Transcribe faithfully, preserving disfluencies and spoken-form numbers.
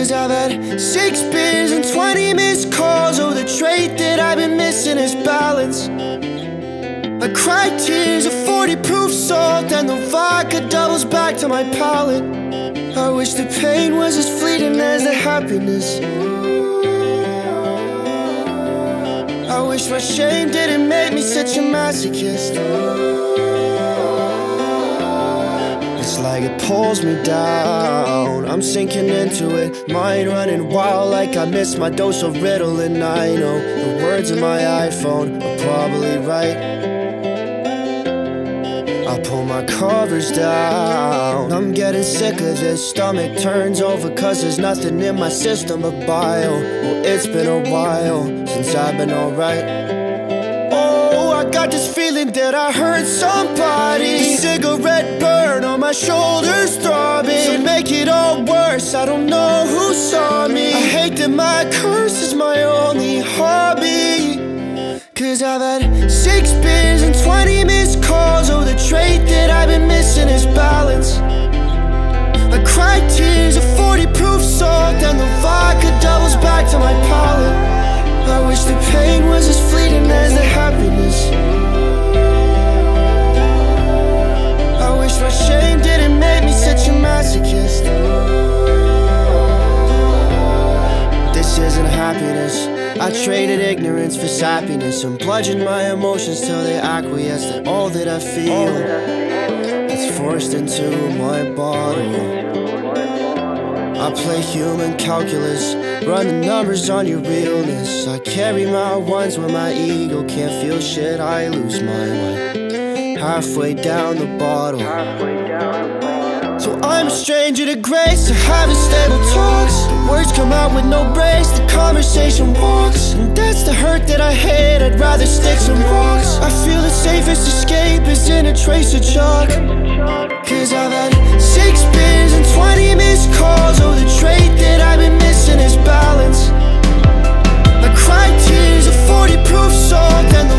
Cause I've had six beers and twenty missed calls. Oh, the trait that I've been missing is balance. I cry tears of forty proof salt, and the vodka doubles back to my palate. I wish the pain was as fleeting as the happiness. I wish my shame didn't make me such a masochist. It's like it pulls me down, I'm sinking into it. Mind running wild like I missed my dose of Ritalin. I know the words in my iPhone are probably right. I pull my covers down, I'm getting sick of this. Stomach turns over cause there's nothing in my system but bile. Well, it's been a while since I've been alright. Oh, I got this feeling that I hurt somebody. The cigarette burn on my shoulders throbbing. So make it all worse, I don't know who saw me. I hate that my curse is my only hobby. Cause I've had six beers and twenty missed calls. Oh, the trait that I've been missing is balance. I cry tears of forty proof salt, and the vodka doubles back to my palate. I wish the pain was as fleeting as the happiness. I wish my shame didn't make me such a masochist. This isn't happiness. I traded ignorance for sappiness and bludgeoned my emotions till they acquiesce to all that I feel. It's forced into my bottle. I play human calculus, run the numbers on your realness. I carry my ones when my ego can't feel shit. I lose my mind halfway down the bottle. So I'm a stranger to grace, I haven't stable talks. The words come out with no brace, the conversation walks. And that's the hurt that I hate, I'd rather sticks and rocks. I feel the safest escape is in a trace of chalk. Cause I've had six beers and twenty missed calls. Oh, the trait that I've been missing is balance. I cry tears of forty proof salt, and the